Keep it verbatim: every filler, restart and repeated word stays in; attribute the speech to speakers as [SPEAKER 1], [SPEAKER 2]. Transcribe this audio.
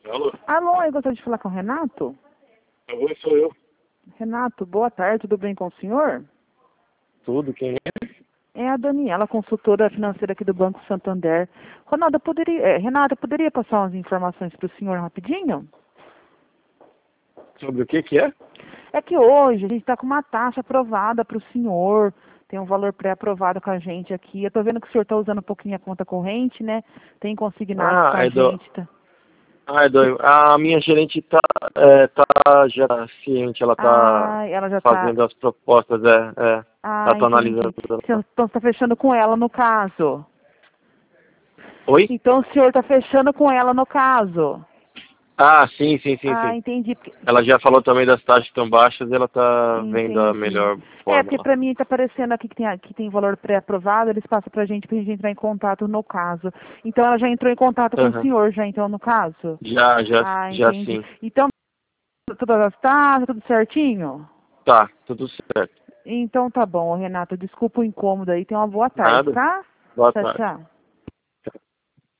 [SPEAKER 1] Alô?
[SPEAKER 2] Alô, eu gostaria de falar com o Renato.
[SPEAKER 1] Oi, sou eu.
[SPEAKER 2] Renato, boa tarde, tudo bem com o senhor?
[SPEAKER 1] Tudo, quem é?
[SPEAKER 2] É a Daniela, consultora financeira aqui do Banco Santander. Ronaldo, eu poderia, é, Renato, eu poderia passar umas informações para o senhor rapidinho?
[SPEAKER 1] Sobre o que que é?
[SPEAKER 2] É que hoje a gente está com uma taxa aprovada para o senhor, tem um valor pré-aprovado com a gente aqui. Eu estou vendo que o senhor está usando um pouquinho a conta corrente, né? Tem consignado
[SPEAKER 1] Ah,
[SPEAKER 2] com a
[SPEAKER 1] é do...
[SPEAKER 2] gente, tá?
[SPEAKER 1] Ah, é do... A minha gerente tá, é, tá já ciente, ela tá
[SPEAKER 2] Ah, ela já está...
[SPEAKER 1] fazendo as propostas, é, é. Ela
[SPEAKER 2] Ah,
[SPEAKER 1] tá
[SPEAKER 2] entendi.
[SPEAKER 1] analisando tudo.
[SPEAKER 2] Então você está fechando com ela no caso.
[SPEAKER 1] Oi?
[SPEAKER 2] Então o senhor está fechando com ela no caso.
[SPEAKER 1] Ah, sim, sim, sim,
[SPEAKER 2] Ah,
[SPEAKER 1] sim.
[SPEAKER 2] entendi. porque-
[SPEAKER 1] Ela já falou também das taxas que estão baixas e ela tá vendo a
[SPEAKER 2] Entendi.
[SPEAKER 1] melhor
[SPEAKER 2] É, porque
[SPEAKER 1] fórmula.
[SPEAKER 2] para mim está aparecendo aqui que tem, que tem valor pré-aprovado, eles passam para a gente para a gente entrar em contato no caso. Então ela já entrou em contato com o
[SPEAKER 1] Aham.
[SPEAKER 2] senhor, já então no caso?
[SPEAKER 1] Já, já,
[SPEAKER 2] Ah,
[SPEAKER 1] já
[SPEAKER 2] entendi.
[SPEAKER 1] sim.
[SPEAKER 2] Então, todas as taxas, tudo certinho?
[SPEAKER 1] Tá, tudo certo.
[SPEAKER 2] Então tá bom, Renato. Desculpa o incômodo aí. Tenha uma boa tarde,
[SPEAKER 1] Nada.
[SPEAKER 2] tá?
[SPEAKER 1] Boa
[SPEAKER 2] Tchau,
[SPEAKER 1] tarde.
[SPEAKER 2] tchau.